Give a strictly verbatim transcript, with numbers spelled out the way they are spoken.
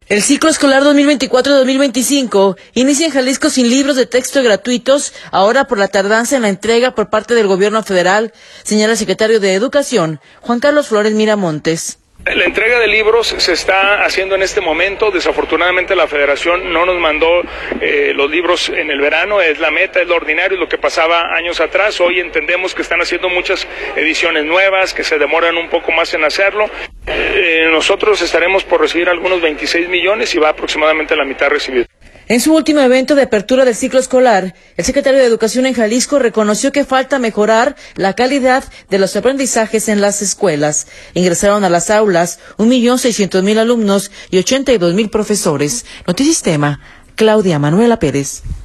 El ciclo escolar dos mil veinticuatro dos mil veinticinco inicia en Jalisco sin libros de texto gratuitos, ahora por la tardanza en la entrega por parte del gobierno federal, señala el secretario de Educación, Juan Carlos Flores Miramontes. La entrega de libros se está haciendo en este momento. Desafortunadamente la Federación no nos mandó eh, los libros en el verano. Es la meta, es lo ordinario, es lo que pasaba años atrás. Hoy entendemos que están haciendo muchas ediciones nuevas, que se demoran un poco más en hacerlo. Eh, nosotros estaremos por recibir algunos veintiséis millones y va aproximadamente la mitad recibido. En su último evento de apertura del ciclo escolar, el secretario de Educación en Jalisco reconoció que falta mejorar la calidad de los aprendizajes en las escuelas. Ingresaron a las aulas un millón seiscientos mil alumnos y ochenta y dos mil profesores. Notisistema, Claudia Manuela Pérez.